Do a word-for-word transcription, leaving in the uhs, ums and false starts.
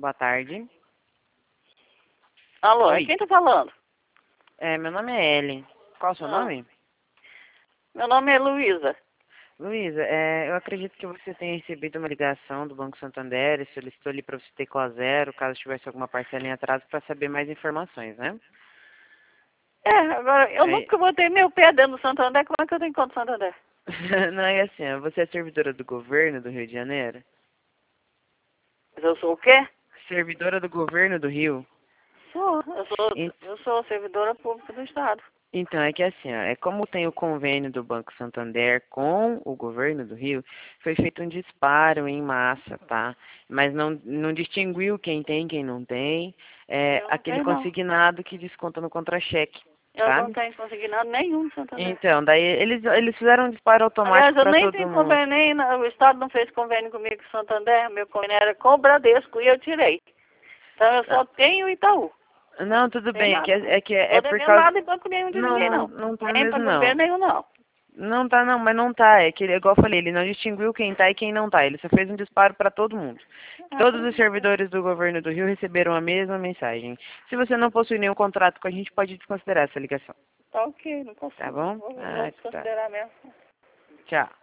Boa tarde. Alô, Oi. quem tá falando? É, meu nome é Ellen. Qual o seu Ah. nome? Meu nome é Luísa. Luísa, é, eu acredito que você tenha recebido uma ligação do Banco Santander e solicitou ali para você ter com a zero, caso tivesse alguma parcela em atraso, para saber mais informações, né? É, agora, eu É, nunca botei meu pé dentro do Santander, como é que eu tenho conta no Santander? não é assim, ó, você é servidora do governo do Rio de Janeiro? Mas eu sou o quê? Servidora do governo do Rio? Sou, eu sou, En- eu sou servidora pública do Estado. Então, é que assim, ó, é como tem o convênio do Banco Santander com o governo do Rio, foi feito um disparo em massa, tá? Mas não, não distinguiu quem tem e quem não tem, é Eu não aquele tenho, não. consignado que desconta no contra-cheque, Eu não sabe? tenho consignado nenhum no Santander. Então, daí eles, eles fizeram um disparo Aliás, automático eu para nem todo tenho mundo. convênio, nem, na- o Estado não fez convênio comigo com o Santander, meu convênio era com o Bradesco e eu tirei. Então eu só tenho o Itaú. Não, tudo Tem bem, é que nada. é, é que é, Tô é por devendo causa... nada em banco nenhum de Não, ninguém, não, não. não tá Nem pra mesmo não. governo nenhum, não. Não tá não, mas não tá. É que, ele- igual eu falei, ele não distinguiu quem tá e quem não tá. Ele só fez um disparo para todo mundo. Ah, Todos os servidores do governo do Rio receberam a mesma mensagem. Se você não possui nenhum contrato com a gente, pode desconsiderar essa ligação. tá ok, não posso. Tá bom? Vou, vou Ah, tá. desconsiderar mesmo. Tchau.